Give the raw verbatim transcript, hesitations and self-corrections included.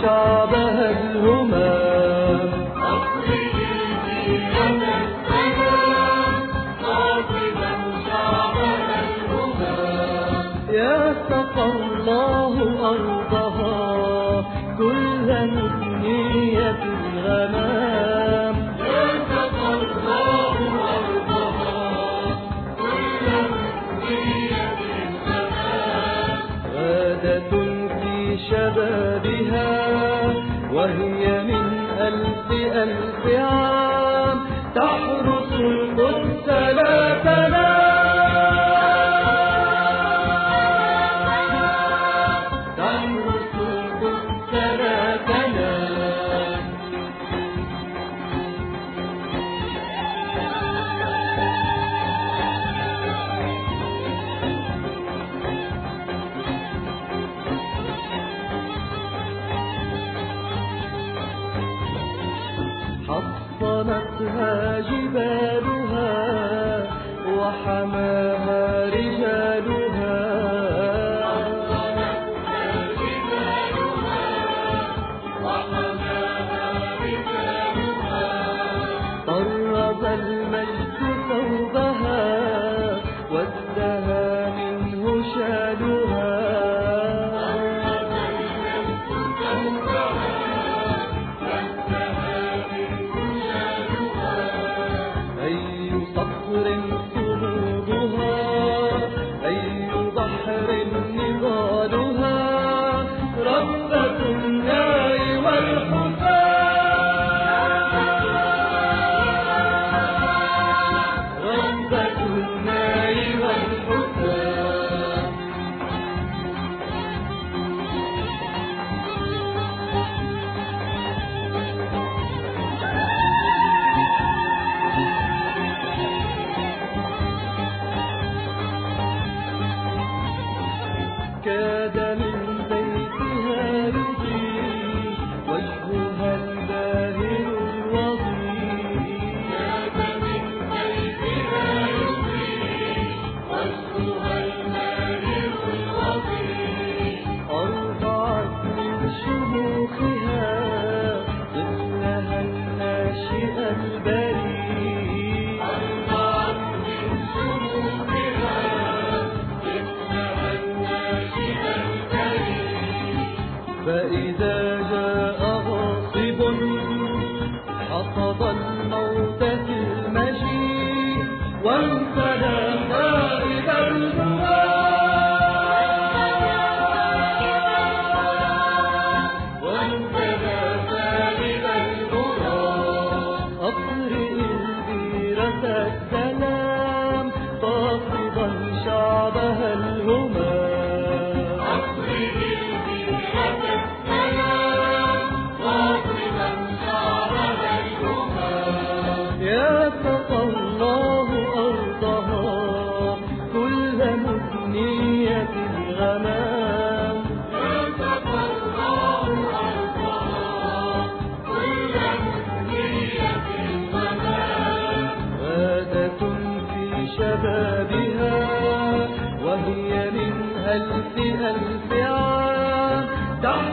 شعبها الهمام. يا سقى الله أرضها كل مدنية الغمام. يا سقى الله أرضها كل مدنية الغمام. غادة في شبابها وهي من ألف ألف عام تحرس القدس لا تنام. حصنتها جبالها وحماها رجالها. حصنتها جبالها وحماها رجالها. طرز المجد ثوبها وازدهى منه شالها. صمودها أي بحر نضالها ربة النار والحسام. ربة النار والحسام. كاد من بيتها يضيء وجهها الباهر الوضيء. كاد من بيتها يضيء وجهها الباهر الوضيء. أرضعت من شموخها طفلها الناشئ البريء. أرضعت من شموخها طفلها الناشئ البريء. فإذا جاء غاصب حصد الموت في المجيء وانفلى غائب الغرام. وانفلى غائب الغرام. أقرئ البيرة السلام قاصدا شعبها الهمام. أقرئ البيرة السلام قاصدا شعبها الهمام. يا سقى الله أرضها كل مدنية الغمام. يا سقى الله أرضها كل مدنية الغمام. غادة في شبابها وهي من ألف ألف عام